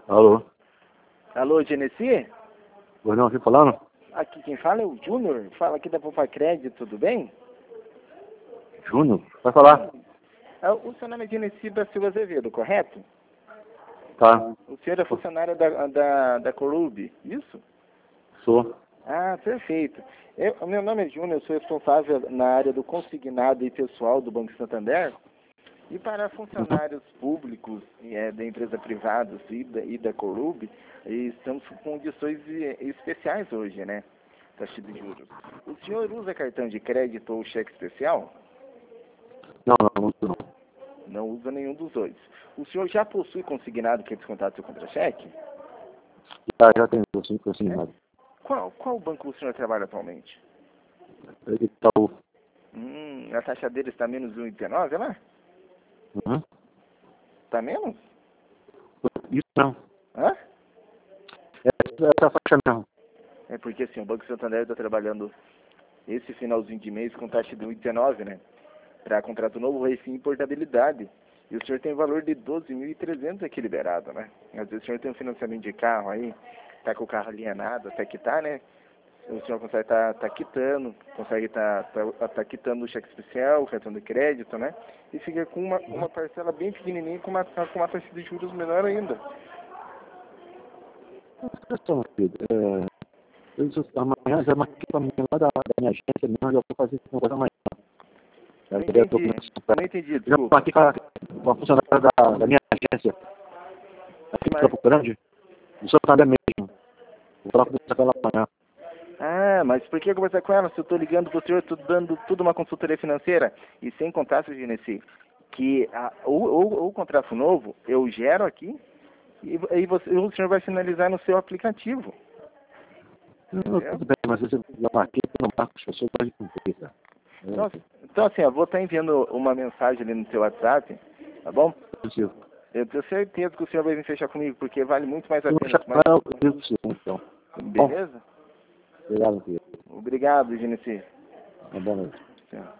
Alô? Alô, Genesi? Gordão aqui falando? Aqui quem fala é o Júnior. Fala aqui da Poupa Crédito, tudo bem? Júnior? Vai falar? O seu nome é Genesi da Silva Azevedo, correto? Tá. O senhor é funcionário da Corub, isso? Sou. Ah, perfeito. Meu nome é Júnior, eu sou responsável na área do consignado e pessoal do Banco Santander. E para funcionários públicos da empresa privada e da Corub, estamos com condições especiais hoje, né? Taxa de juros. O senhor usa cartão de crédito ou cheque especial? Não uso não. Não usa nenhum dos dois. O senhor já possui consignado que é descontado do seu contra-cheque? Já tenho, sim, consignado. Qual banco o senhor trabalha atualmente? Itaú. A taxa dele está menos 1,19, né? Uhum. Está menos? Isso não. Hã? Essa faixa mesmo. É porque assim, o Banco Santander está trabalhando esse finalzinho de mês com taxa de 1,19, né? Para contrato novo, refim e portabilidade. E o senhor tem valor de 12.300 aqui liberado, né? Às vezes o senhor tem um financiamento de carro aí, tá com o carro alienado, até quitar, né? O senhor consegue tá quitando, consegue tá quitando o cheque especial, o cartão de crédito, né? E fica com uma parcela bem pequenininha com uma taxa de juros menor ainda. Amanhã já marquei pra mim lá da minha agência mesmo, já vou fazer esse negócio amanhã. Não entendi, Já desculpa. marquei com a funcionária da minha agência, aqui em Campo Grande, do Santander mesmo. Vou falar com você com ela amanhã. Ah, mas por que conversar com ela se eu estou ligando para o senhor, estou dando tudo uma consultoria financeira? E sem contar, seu Genesi, que o contrato novo eu gero aqui e o senhor vai finalizar no seu aplicativo. Não, tudo bem, mas eu já marquei, eu não marco as pessoas para cumprir, cara. Então assim, eu vou estar enviando uma mensagem ali no seu WhatsApp, tá bom? Eu tenho certeza que o senhor vai vir fechar comigo, porque vale muito mais a pena. Então. Beleza? Obrigado, filho. Obrigado, Genesi. Boa noite. Tchau.